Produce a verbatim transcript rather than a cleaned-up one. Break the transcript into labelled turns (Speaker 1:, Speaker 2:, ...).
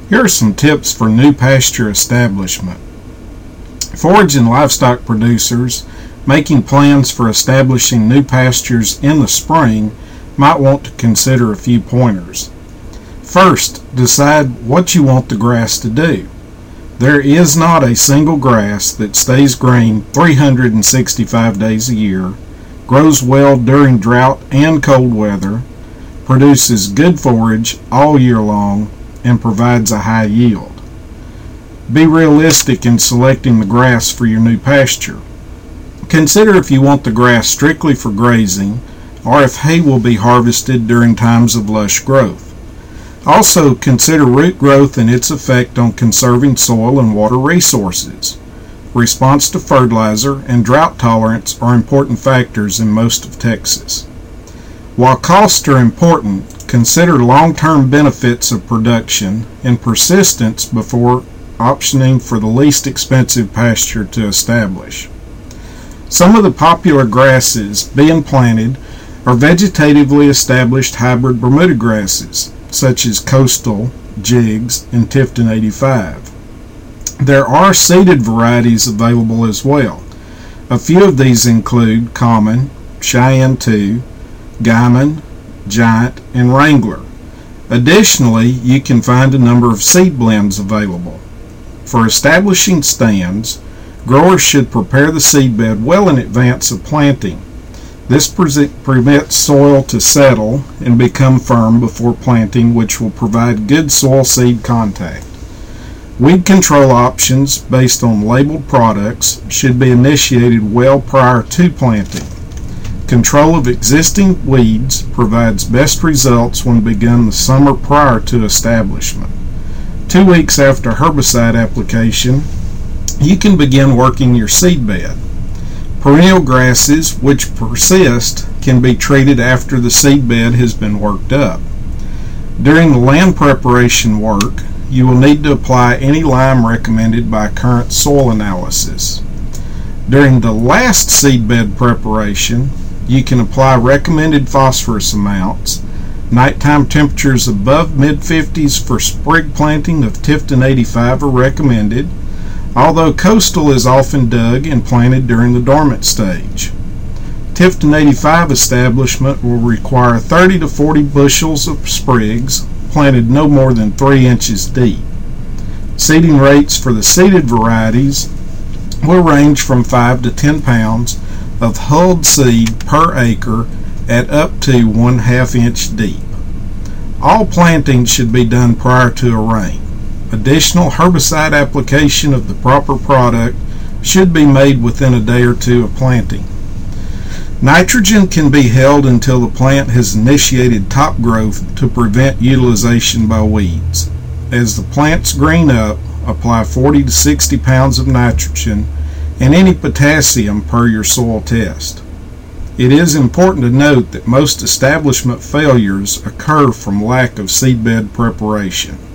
Speaker 1: Here are some tips for new pasture establishment. Forage and livestock producers making plans for establishing new pastures in the spring might want to consider a few pointers. First, decide what you want the grass to do. There is not a single grass that stays green three hundred sixty-five days a year, grows well during drought and cold weather, produces good forage all year long, and provides a high yield. Be realistic in selecting the grass for your new pasture. Consider if you want the grass strictly for grazing or if hay will be harvested during times of lush growth. Also, consider root growth and its effect on conserving soil and water resources. Response to fertilizer and drought tolerance are important factors in most of Texas. While costs are important, consider long-term benefits of production and persistence before optioning for the least expensive pasture to establish. Some of the popular grasses being planted are vegetatively established hybrid Bermuda grasses, such as Coastal, Jigs, and Tifton eighty-five. There are seeded varieties available as well. A few of these include Common, Cheyenne two, Guyman, Giant, and Wrangler. Additionally, you can find a number of seed blends available. For establishing stands, growers should prepare the seedbed well in advance of planting. This pre- prevents soil to settle and become firm before planting, which will provide good soil-seed contact. Weed control options based on labeled products should be initiated well prior to planting. Control of existing weeds provides best results when begun the summer prior to establishment. Two weeks after herbicide application, you can begin working your seedbed. Perennial grasses which persist can be treated after the seedbed has been worked up. During the land preparation work, you will need to apply any lime recommended by current soil analysis. During the last seedbed preparation, you can apply recommended phosphorus amounts. Nighttime temperatures above mid fifties for sprig planting of Tifton eighty-five are recommended, although Coastal is often dug and planted during the dormant stage. Tifton eighty-five establishment will require thirty to forty bushels of sprigs planted no more than three inches deep. Seeding rates for the seeded varieties will range from five to ten pounds of hulled seed per acre at up to one half inch deep. All planting should be done prior to a rain. Additional herbicide application of the proper product should be made within a day or two of planting. Nitrogen can be held until the plant has initiated top growth to prevent utilization by weeds. As the plants green up, apply forty to sixty pounds of nitrogen and any potassium per your soil test. It is important to note that most establishment failures occur from lack of seedbed preparation.